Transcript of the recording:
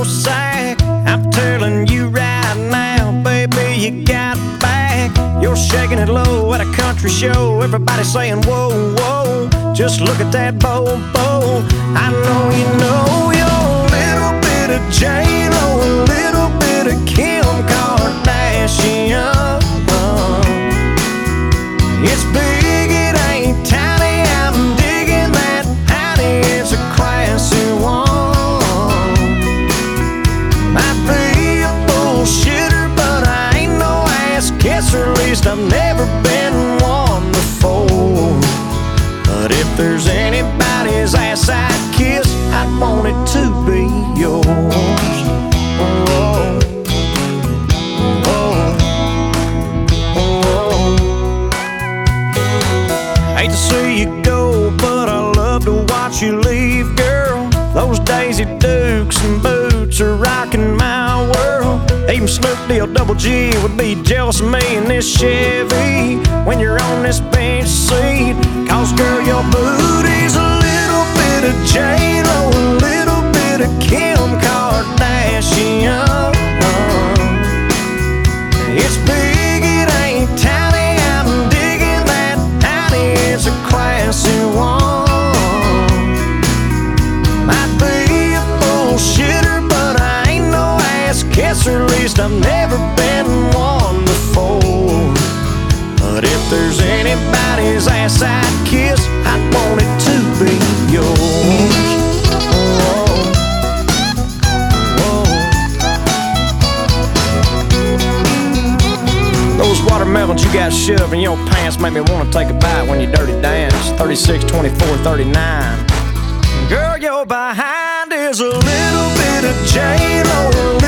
sack. I'm telling you right now, baby, you got back. You're shaking it low at a country show. Everybody saying, whoa, whoa. Just look at that bow. I know you know you're a little bit of J-Lo, a little bit of Kim Kardashian. It's big, it ain't tiny. I'm digging that, honey. It's a classy one. Might be a bullshitter, but I ain't no ass kisser. At least I've never been one before. But if there's anybody's ass I'd kiss, I'd want it to be yours. Hate to see you go, but I love to watch you leave, girl. Those Daisy Dukes and boots are rocking my world. Even Snoop D-O Double G would be jealous of me in this Chevy when you're on this bench seat. Cause girl, your booty's a little bit of J-Lo, a little bit of Kim Kardashian. It's big, it ain't tiny. I'm digging that, honey. It's a classy one. Might be a bullshitter, but I ain't no ass kisser. At least I've never been one before. But if there's anybody's ass I'd kiss, I'd want it to be yours. Those watermelons you got shoved in your pants make me want to take a bite when you dirty dance. 36, 24, 39. Girl, your behind is a little bit of J-Lo,